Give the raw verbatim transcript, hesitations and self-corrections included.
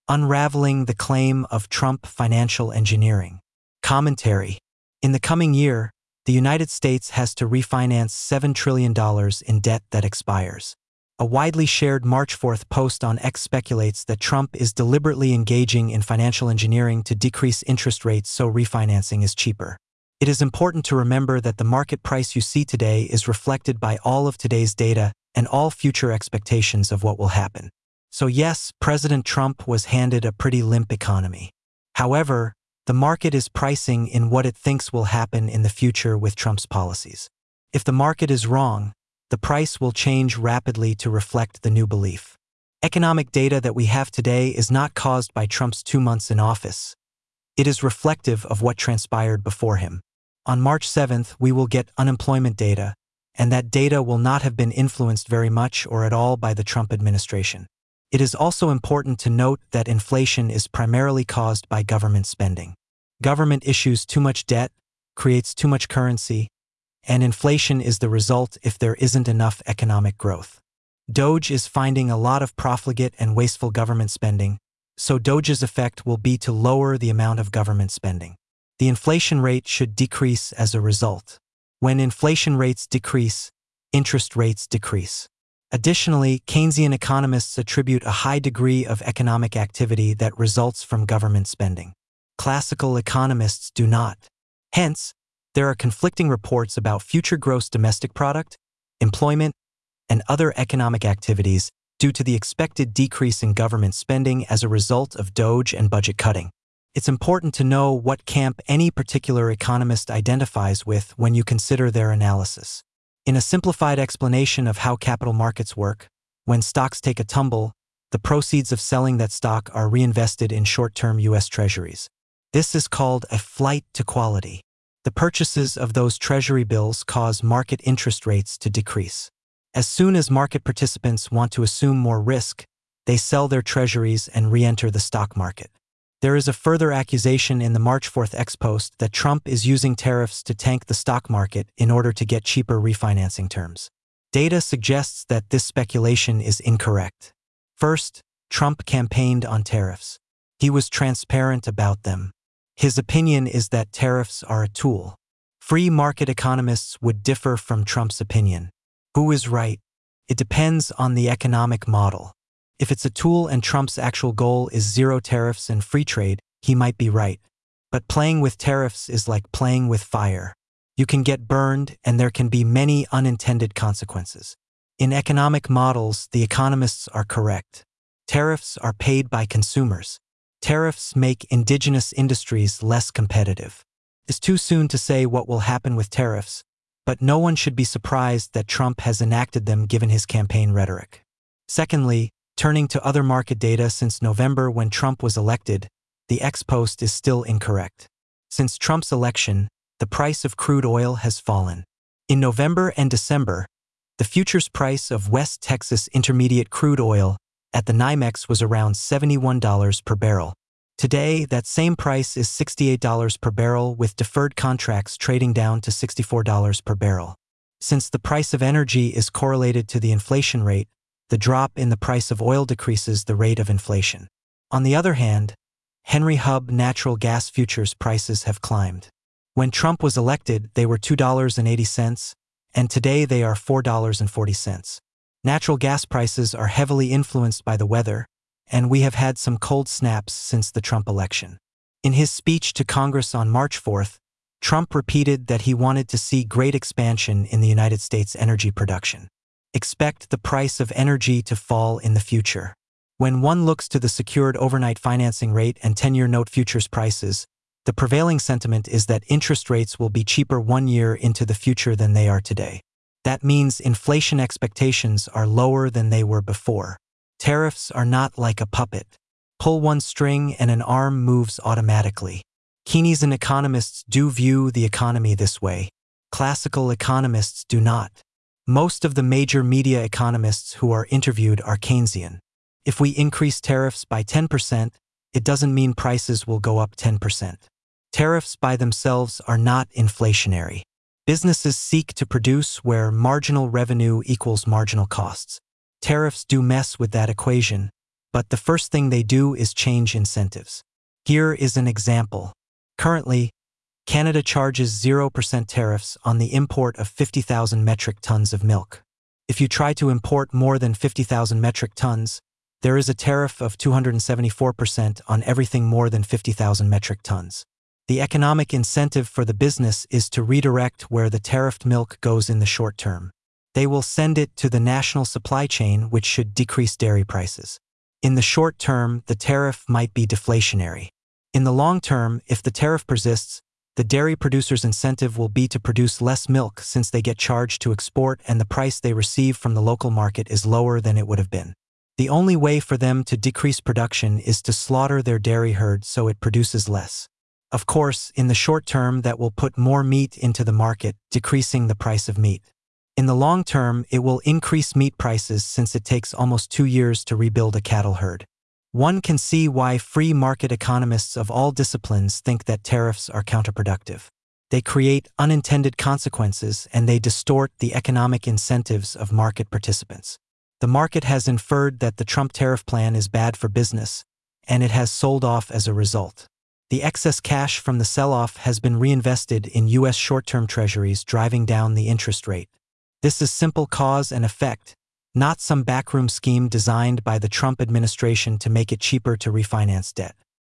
Unraveling the Claim of Trump Financial Engineering. Commentary. In the coming year, the United States has to refinance seven trillion dollars in debt that expires. A widely shared March fourth post on X speculates that Trump is deliberately engaging in financial engineering to decrease interest rates so refinancing is cheaper. It is important to remember that the market price you see today is reflected by all of today's data and all future expectations of what will happen. So yes, President Trump was handed a pretty limp economy. However, the market is pricing in what it thinks will happen in the future with Trump's policies. If the market is wrong, the price will change rapidly to reflect the new belief. Economic data that we have today is not caused by Trump's two months in office. It is reflective of what transpired before him. On March seventh, we will get unemployment data, and that data will not have been influenced very much or at all by the Trump administration. It is also important to note that inflation is primarily caused by government spending. Government issues too much debt, creates too much currency, and inflation is the result if there isn't enough economic growth. Doge is finding a lot of profligate and wasteful government spending, so Doge's effect will be to lower the amount of government spending. The inflation rate should decrease as a result. When inflation rates decrease, interest rates decrease. Additionally, Keynesian economists attribute a high degree of economic activity that results from government spending. Classical economists do not. Hence, there are conflicting reports about future gross domestic product, employment, and other economic activities due to the expected decrease in government spending as a result of Doge and budget cutting. It's important to know what camp any particular economist identifies with when you consider their analysis. In a simplified explanation of how capital markets work, when stocks take a tumble, the proceeds of selling that stock are reinvested in short-term U S treasuries. This is called a flight to quality. The purchases of those treasury bills cause market interest rates to decrease. As soon as market participants want to assume more risk, they sell their treasuries and re-enter the stock market. There is a further accusation in the March fourth X post that Trump is using tariffs to tank the stock market in order to get cheaper refinancing terms. Data suggests that this speculation is incorrect. First, Trump campaigned on tariffs. He was transparent about them. His opinion is that tariffs are a tool. Free market economists would differ from Trump's opinion. Who is right? It depends on the economic model. If it's a tool and Trump's actual goal is zero tariffs and free trade, he might be right. But playing with tariffs is like playing with fire. You can get burned, and there can be many unintended consequences. In economic models, the economists are correct. Tariffs are paid by consumers. Tariffs make indigenous industries less competitive. It's too soon to say what will happen with tariffs, but no one should be surprised that Trump has enacted them given his campaign rhetoric. Secondly, turning to other market data since November when Trump was elected, the X post is still incorrect. Since Trump's election, the price of crude oil has fallen. In November and December, the futures price of West Texas Intermediate crude oil at the NYMEX was around seventy-one dollars per barrel. Today, that same price is sixty-eight dollars per barrel, with deferred contracts trading down to sixty-four dollars per barrel. Since the price of energy is correlated to the inflation rate, the drop in the price of oil decreases the rate of inflation. On the other hand, Henry Hub natural gas futures prices have climbed. When Trump was elected, they were two dollars and eighty cents, and today they are four dollars and forty cents. Natural gas prices are heavily influenced by the weather, and we have had some cold snaps since the Trump election. In his speech to Congress on March fourth, Trump repeated that he wanted to see great expansion in the United States energy production. Expect the price of energy to fall in the future. When one looks to the secured overnight financing rate and ten-year note futures prices, the prevailing sentiment is that interest rates will be cheaper one year into the future than they are today. That means inflation expectations are lower than they were before. Tariffs are not like a puppet. Pull one string and an arm moves automatically. Keynesian economists do view the economy this way. Classical economists do not. Most of the major media economists who are interviewed are Keynesian. If we increase tariffs by ten percent, it doesn't mean prices will go up ten percent. Tariffs by themselves are not inflationary. Businesses seek to produce where marginal revenue equals marginal costs. Tariffs do mess with that equation, but the first thing they do is change incentives. Here is an example. Currently, Canada charges zero percent tariffs on the import of fifty thousand metric tons of milk. If you try to import more than fifty thousand metric tons, there is a tariff of two hundred seventy-four percent on everything more than fifty thousand metric tons. The economic incentive for the business is to redirect where the tariffed milk goes in the short term. They will send it to the national supply chain, which should decrease dairy prices. In the short term, the tariff might be deflationary. In the long term, if the tariff persists, the dairy producer's incentive will be to produce less milk since they get charged to export and the price they receive from the local market is lower than it would have been. The only way for them to decrease production is to slaughter their dairy herd so it produces less. Of course, in the short term that will put more meat into the market, decreasing the price of meat. In the long term, it will increase meat prices since it takes almost two years to rebuild a cattle herd. One can see why free market economists of all disciplines think that tariffs are counterproductive. They create unintended consequences and they distort the economic incentives of market participants. The market has inferred that the Trump tariff plan is bad for business, and it has sold off as a result. The excess cash from the sell-off has been reinvested in U S short-term treasuries, driving down the interest rate. This is simple cause and effect, not some backroom scheme designed by the Trump administration to make it cheaper to refinance debt.